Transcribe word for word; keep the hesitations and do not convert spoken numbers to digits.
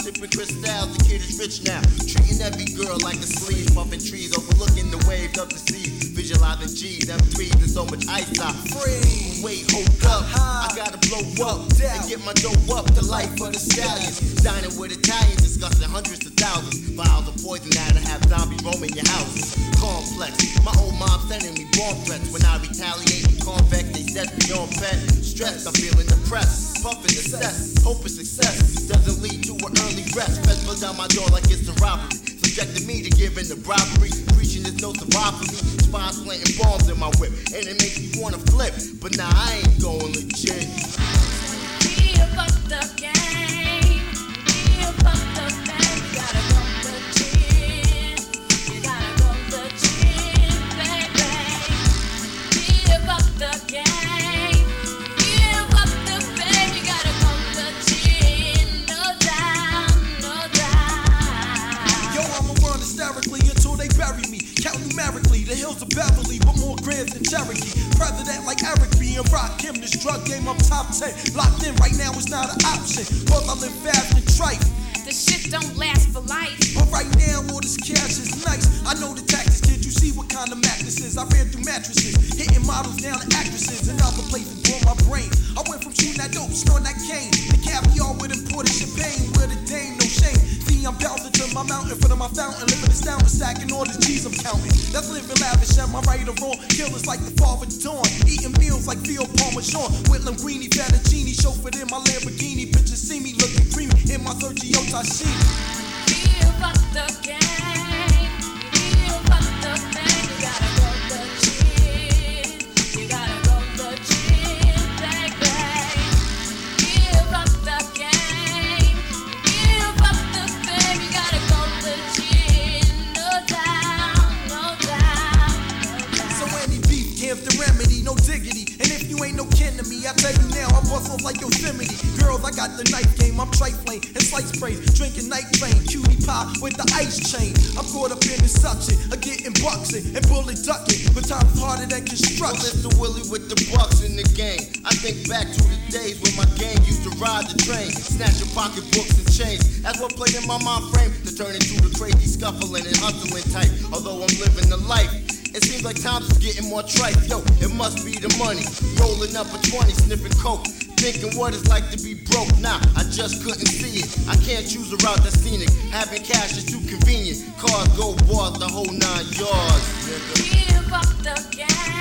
sipping crystals, the kid is rich now. Treating every girl like a sleeve, puffing trees, overlooking the waves of the sea. Visualizing G's, M threes, and so much ice out. Free. Wait, hold up, I gotta blow up and get my dough up. The life of the stallions, dining with Italians, discussing hundreds of thousands. Vials of poison now to have zombies roaming your houses. Complex, my old mom sending me bomb threats. When I retaliate and convex, they set me on pet. Stressed, I'm feeling depressed, puffing the cess, hoping success doesn't lead to an early rest. Feds blow down my door like it's a robbery, subjecting me to giving the robbery. Preaching there's no survival for me. Spies planting bombs in my whip, and it makes me wanna flip. But nah, I ain't going legit. Be about the game. Be about the game. You gotta go legit. You gotta go legit, baby. Be about the game. Be about the game. You gotta go legit. No doubt, no doubt. Yo, I'ma run hysterically until they bury me. Count numerically, the hills of Beverly, but more grams than Cherokee. President like Eric B. and rock him. This drug game, I'm top ten. Locked in right now is not an option. Cause I live fast and trite. The shit don't last for life. But right now, all this cash is nice. I know the tactics, kid. You see what kind of Mac this is. I ran through mattresses, hitting models down to actresses and other places for my brain. I went from shooting that dope, snorting that cane, the caviar with imported champagne, with a dame, no shame. See, I'm bouncing to my mountain, in front of my fountain, living this down, stacking all the G's I'm counting. That's living lavish, am I right or wrong? Killers like the father dawn, eating meals like Theo Parmesan, with linguine, fettuccine, chauffeured in my Lamborghini. Bitches see me looking creamy in my Sergio Tashini. Be about the game. Be about the game. You gotta go legit. You gotta go legit, baby. Be about the game. Be about the game. You gotta go legit. No doubt, no doubt, no doubt. So any beef gives the remedy, no diggity. And if you ain't no kin to me, I tell you now, I bust off like Yosemite. Girls, I got the knife game, I'm trifling and slice sprays, drinking night train, cutie pie with the ice chain. I'm caught up in the suction, of getting bucks in and bullet ducking, but time's harder than construction. Well, Mister Willie with the bucks in the game. I think back to the days when my gang used to ride the train, snatching pocketbooks and chains. That's what played in my mind frame to turn into the crazy scuffling and hustling type. Although I'm living the life, it seems like times is getting more trite. Yo, it must be the money. Rolling up a twenty, sniffing coke, thinking what it's like to be broke. Nah, I just couldn't see it. I can't choose a route that's scenic. Having cash is too convenient. Cars go bars the whole nine yards, nigga. Be about the game.